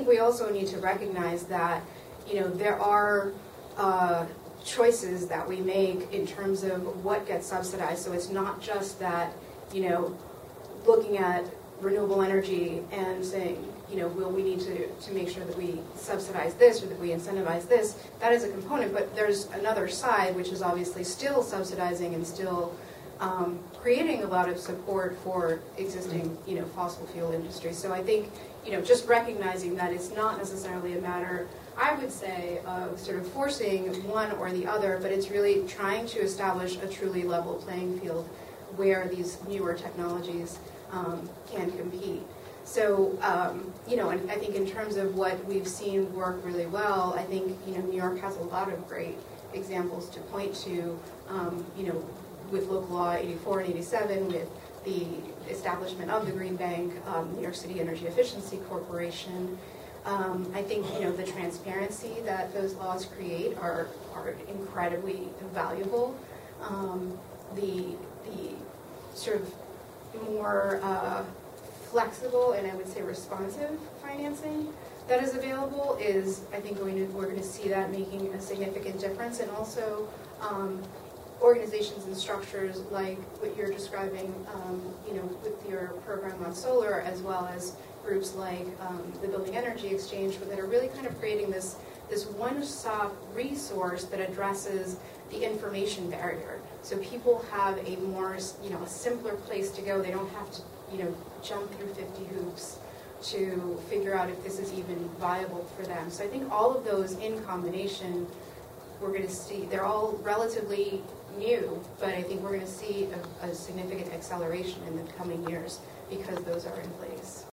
think we also need to recognize that, there are choices that we make in terms of what gets subsidized. So it's not just that, looking at renewable energy and saying, well, we need to make sure that we subsidize this or that we incentivize this. That is a component, but there's another side, which is obviously still subsidizing and still creating a lot of support for existing, fossil fuel industry. So I think, just recognizing that it's not necessarily a matter, I would say, of sort of forcing one or the other, but it's really trying to establish a truly level playing field where these newer technologies can compete. So, and I think in terms of what we've seen work really well, I think, New York has a lot of great examples to point to, with local law 84 and 87, with the establishment of the Green Bank, New York City Energy Efficiency Corporation. I think, the transparency that those laws create are incredibly valuable. The sort of more flexible and I would say responsive financing that is available is, I think, we're going to see that making a significant difference, and also organizations and structures like what you're describing, with your program on solar, as well as groups like the Building Energy Exchange, that are really kind of creating this one-stop resource that addresses the information barrier. So people have a more, a simpler place to go. They don't have to, jump through 50 hoops to figure out if this is even viable for them. So I think all of those in combination, we're going to see, they're all relatively new, but I think we're going to see a significant acceleration in the coming years because those are in place.